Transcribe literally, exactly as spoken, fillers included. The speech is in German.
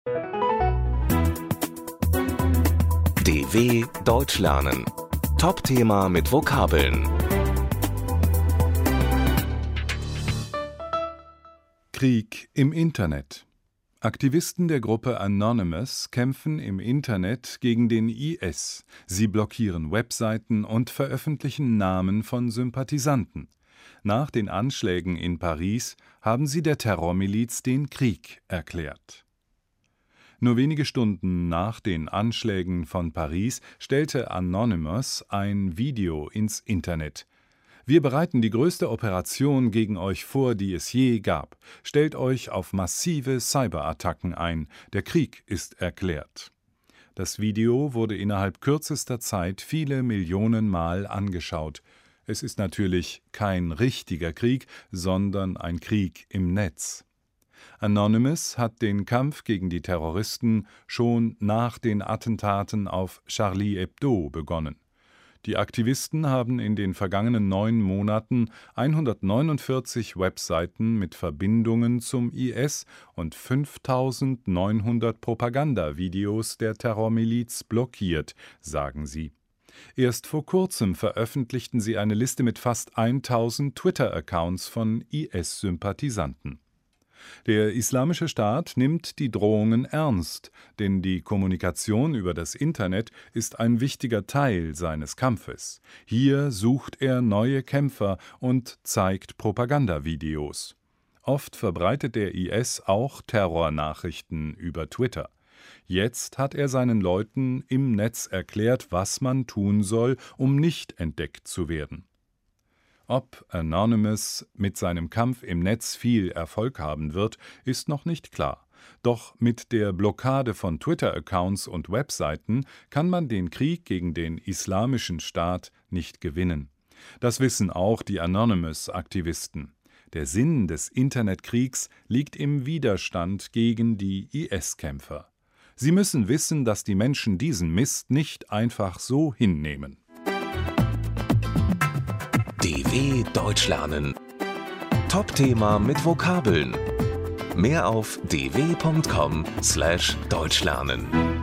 D W Deutsch lernen. Top-Thema mit Vokabeln. Krieg im Internet. Aktivisten der Gruppe Anonymous kämpfen im Internet gegen den I S. Sie blockieren Webseiten und veröffentlichen Namen von Sympathisanten. Nach den Anschlägen in Paris haben sie der Terrormiliz den Krieg erklärt. Nur wenige Stunden nach den Anschlägen von Paris stellte Anonymous ein Video ins Internet. Wir bereiten die größte Operation gegen euch vor, die es je gab. Stellt euch auf massive Cyberattacken ein. Der Krieg ist erklärt. Das Video wurde innerhalb kürzester Zeit viele Millionen Mal angeschaut. Es ist natürlich kein richtiger Krieg, sondern ein Krieg im Netz. Anonymous hat den Kampf gegen die Terroristen schon nach den Attentaten auf Charlie Hebdo begonnen. Die Aktivisten haben in den vergangenen neun Monaten hundertneunundvierzig Webseiten mit Verbindungen zum I S und fünftausendneunhundert Propagandavideos der Terrormiliz blockiert, sagen sie. Erst vor kurzem veröffentlichten sie eine Liste mit fast tausend Twitter-Accounts von I S-Sympathisanten. Der Islamische Staat nimmt die Drohungen ernst, denn die Kommunikation über das Internet ist ein wichtiger Teil seines Kampfes. Hier sucht er neue Kämpfer und zeigt Propagandavideos. Oft verbreitet der I S auch Terrornachrichten über Twitter. Jetzt hat er seinen Leuten im Netz erklärt, was man tun soll, um nicht entdeckt zu werden. Ob Anonymous mit seinem Kampf im Netz viel Erfolg haben wird, ist noch nicht klar. Doch mit der Blockade von Twitter-Accounts und Webseiten kann man den Krieg gegen den Islamischen Staat nicht gewinnen. Das wissen auch die Anonymous-Aktivisten. Der Sinn des Internetkriegs liegt im Widerstand gegen die I S-Kämpfer. Sie müssen wissen, dass die Menschen diesen Mist nicht einfach so hinnehmen. D W Deutsch lernen. Top-Thema mit Vokabeln. Mehr auf d w punkt com slash deutsch lernen.